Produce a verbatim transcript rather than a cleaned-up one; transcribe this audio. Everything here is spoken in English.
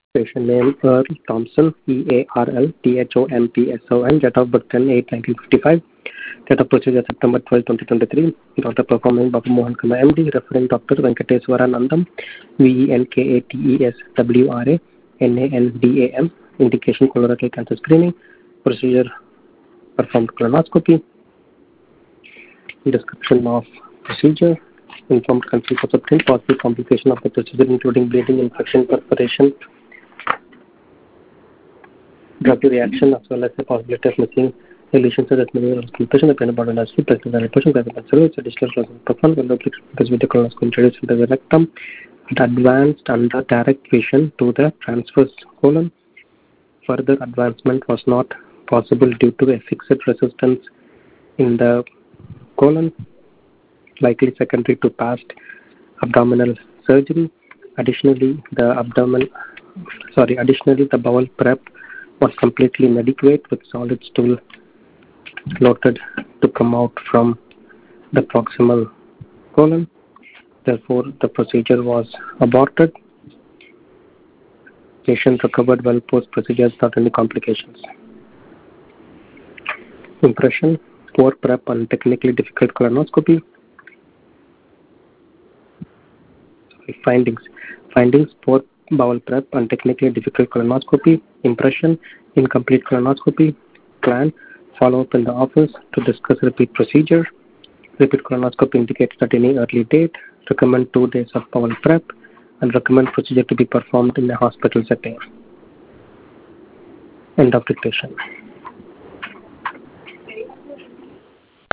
Patient name Earl Thompson, E A R L T H O M P S O N, date of birth ten eight nineteen fifty-five, date of procedure September twelfth twenty twenty-three, doctor performing Babu Mohan Khanna M D, referring Doctor Venkateswara Nandam, V E N K A T E S W R A N A N D A M, indication colorectal cancer screening, procedure performed colonoscopy, description of procedure, informed consent was obtained, possible complication of the procedure including bleeding, infection, perforation, drug reaction, as well as the possibility of missing lesions such as minimal compression, the peanut butter industry, present the repression, present the service, additional closing performed, when the because with the colonoscopy introduced into the rectum, it advanced under direct vision to the transverse colon. Further advancement was not possible due to a fixed resistance in the colon, likely secondary to past abdominal surgery. Additionally, the abdomen, sorry, additionally the bowel prep was completely inadequate with solid stool noted to come out from the proximal colon. Therefore, the procedure was aborted. Patient recovered well post-procedure without any complications. Impression: poor prep and technically difficult colonoscopy. Findings. Findings: poor bowel prep and technically difficult colonoscopy. Impression: incomplete colonoscopy. Plan: follow up in the office to discuss repeat procedure. Repeat colonoscopy indicates at any early date. Recommend two days of bowel prep and recommend procedure to be performed in a hospital setting. End of dictation.